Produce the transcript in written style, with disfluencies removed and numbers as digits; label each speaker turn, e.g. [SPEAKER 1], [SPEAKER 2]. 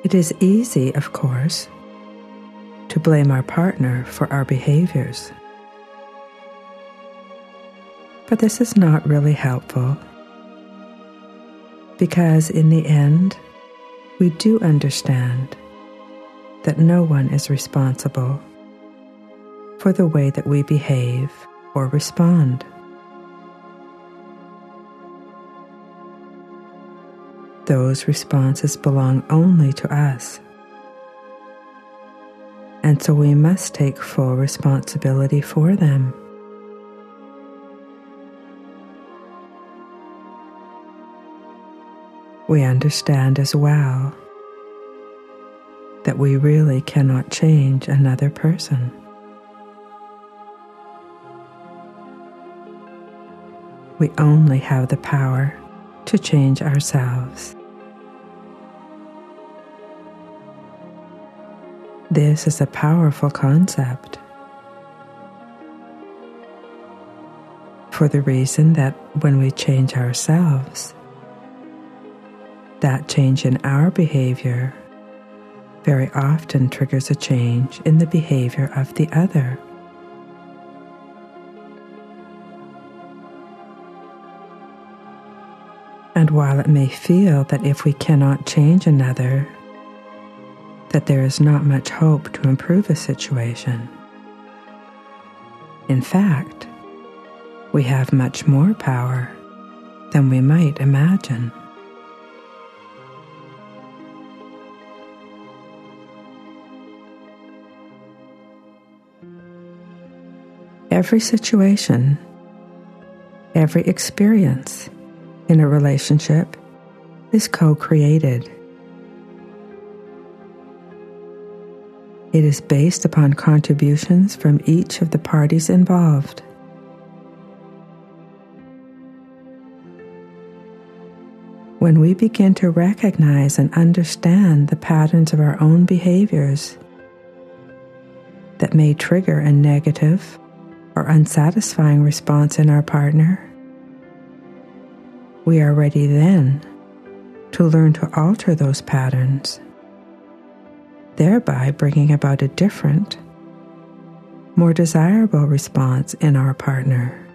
[SPEAKER 1] It is easy, of course, to blame our partner for our behaviors. But this is not really helpful, because in the end, we do understand that no one is responsible for the way that we behave or respond. Those responses belong only to us, and so we must take full responsibility for them. We understand as well that we really cannot change another person. We only have the power to change ourselves. This is a powerful concept, for the reason that when we change ourselves, that change in our behavior very often triggers a change in the behavior of the other. And while it may feel that if we cannot change another, that there is not much hope to improve a situation, in fact, we have much more power than we might imagine. Every situation, every experience in a relationship is co-created. It is based upon contributions from each of the parties involved. When we begin to recognize and understand the patterns of our own behaviors that may trigger a negative or unsatisfying response in our partner, we are ready then to learn to alter those patterns, thereby bringing about a different, more desirable response in our partner.